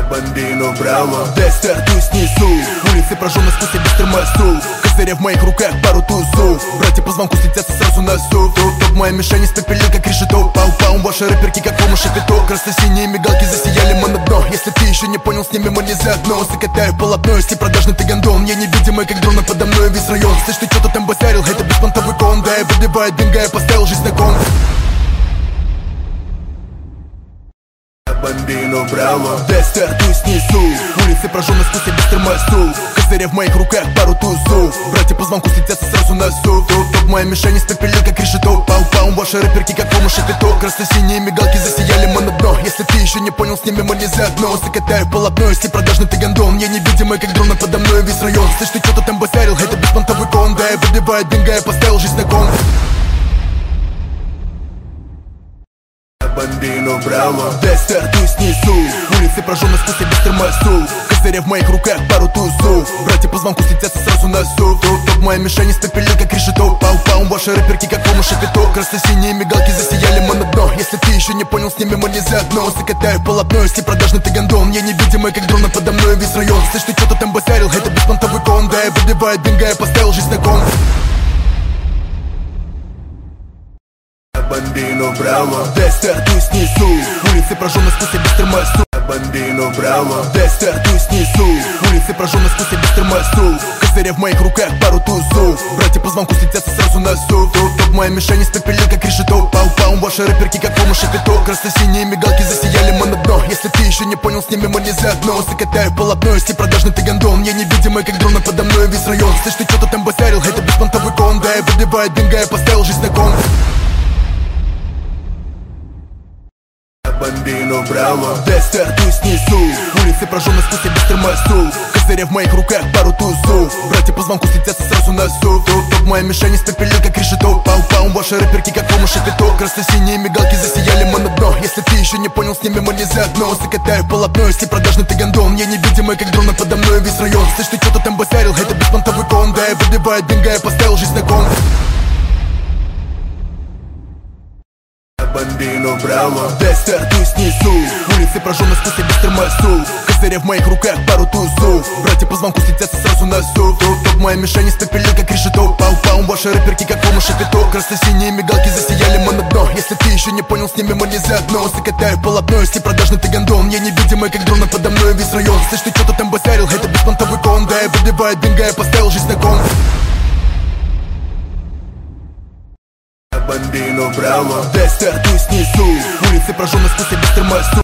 Бомбину браво, дай стартую снизу. Улицы прожжены, сквозь я без тормозу. Козыря в моих руках, пару тузу. Братья по звонку слетятся сразу на зуб. Топ моя мишень испепелил, как решето. Пау-пау, ваши рэперки, как помощь шапито. Красно-синие мигалки засияли мы на дно. Если ты еще не понял, с ними мы не заодно. Закатаю полотно, если продажный ты гондон. Я невидимый, как дрон, подо мной весь район. Слышь, ты что-то там базарил, это беспонтовый кон. Да, я выдеваю бинго, я поставил жизнь на кон. Бомбину браво, дай стартую снизу. Улицы прожжены, сквозь я без тормозу. Козыря в моих руках, пару тузу. Братья по звонку слетятся сразу на зуб. Топ моя мишень испепелил, как решето. Пау-пау, ваши рэперки, как помощь шапито. Красно-синие мигалки засияли мы на дно. Если ты еще не понял, с ними мы не заодно. Закатаю полотно, если продажный ты гондон. Я невидимый, как дрон, подо мной весь район. Слышь, ты что-то там базарил, это беспонтовый кон. Да, я выдеваю бинго, я поставил жизнь на кон. Бомбину браво, дай стартую снизу. Улицы прожжены, сквозь я без тормозу. Козыря в моих руках, пару тузу. Братья по звонку слетятся сразу на зуб. Топ моя мишень испепелил, как решето. Пау-пау, ваши рэперки, как помощь шапито. Красно-синие мигалки засияли мы на дно. Если ты еще не понял, с ними мы не заодно. Закатаю полотно, если продажный ты гондон. Я невидимый, как дрон, подо мной весь район. Слышь, ты что-то там базарил, это беспонтовый кон. Да, я выдеваю бинго, я поставил жизнь на кон. Бомбину браво, дай стартую снизу. Улицы прожжены, сквозь я без тормозу. Бомбину браво, дай стартую снизу. Улицы прожжены, сквозь я без тормозу. Козыря в моих руках, пару тузу. Братья по звонку слетятся сразу на зуб. Топ моя мишень испепелил, как решето. Пау-пау, ваши рэперки, как помощь шапито. Красно-синие мигалки засияли мы на дно. Если ты еще не понял, с ними мы не заодно. Закатаю полотно, если продажный ты гондон. Я невидимый, как дрон, подо мной весь район. Слышь, ты что-то там базарил, это беспонтовый кон. Да, я выдеваю бинго, я поставил жизнь на кон. Бомбину браво, дай стартую снизу. Улицы прожжены, сквозь я без тормозу. Козыря в моих руках, пару тузу. Братья по звонку слетятся сразу на зуб. Топ моя мишень испепелил, как решето. Пау-пау, ваши рэперки, как помощь шапито. Красно-синие мигалки засияли мы на дно. Если ты еще не понял, с ними мы не заодно. Закатаю полотно, если продажный ты гондон. Я невидимый, как дрон, подо мной весь район. Слышь, ты что-то там базарил, это беспонтовый кон. Да, я выдеваю бинго, я поставил жизнь на кон. Бомбину браво, дай стартую снизу. Улицы прожжены, сквозь я без тормозу. Козыря в моих руках, пару тузу. Братья по звонку слетятся сразу на зуб. Топ моя мишень испепелил, как решето. Пау-пау, ваши рэперки, как помощь шапито. Красно-синие мигалки засияли мы на дно. Если ты еще не понял, с ними мы не заодно. Закатаю полотно, если продажный ты гондон. Я невидимый, как дрон, подо мной весь район. Слышь, ты что-то там базарил, это беспонтовый кон. Да, я выдеваю бинго, я поставил жизнь на кон. Бомбину браво, дай стартую снизу. Улицы прожжены, сквозь я без тормозу.